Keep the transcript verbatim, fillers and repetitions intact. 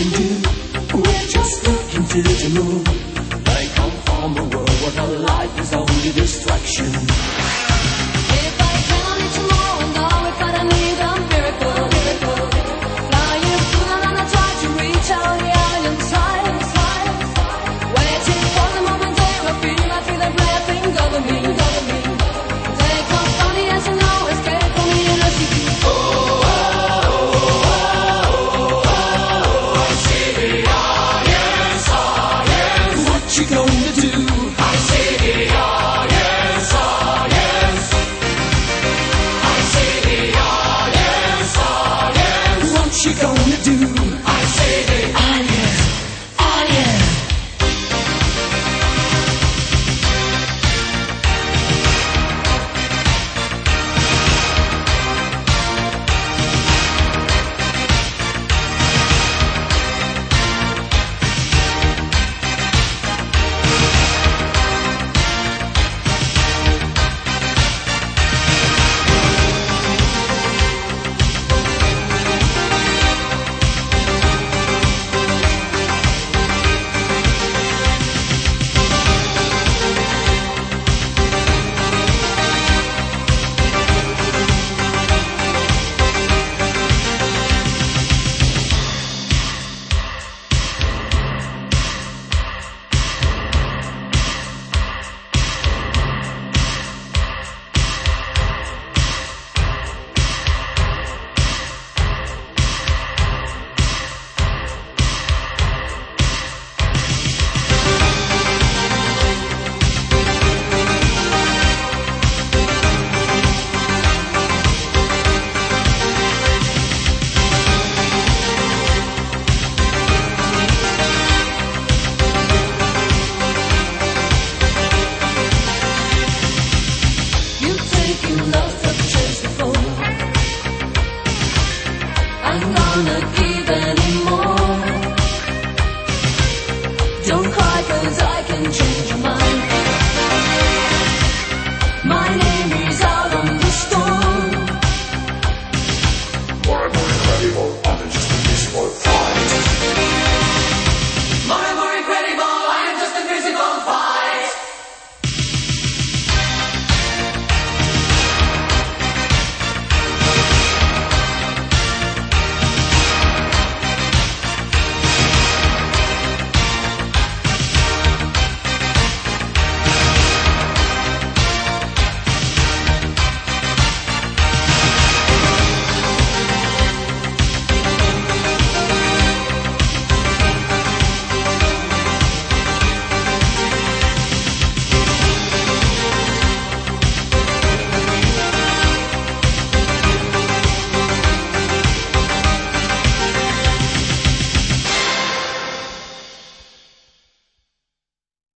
can do. We're just looking to the moon. They come from a world where the life is only distraction. If I tell you tomorrow, now if I need a miracle, miracle. Flying through and I try to reach out the island's high, high. Waiting for the moment where I feel, I feel like nothing over me, over me. Take off funny as you know, escape from me in a city. Oh, oh, oh, oh, oh, I see the audience, audience. What you gonna do? I see the audience, audience. I see the audience, audience. What you gonna do? I see the audience, audience. You've taken lots of chances before. I'm gonna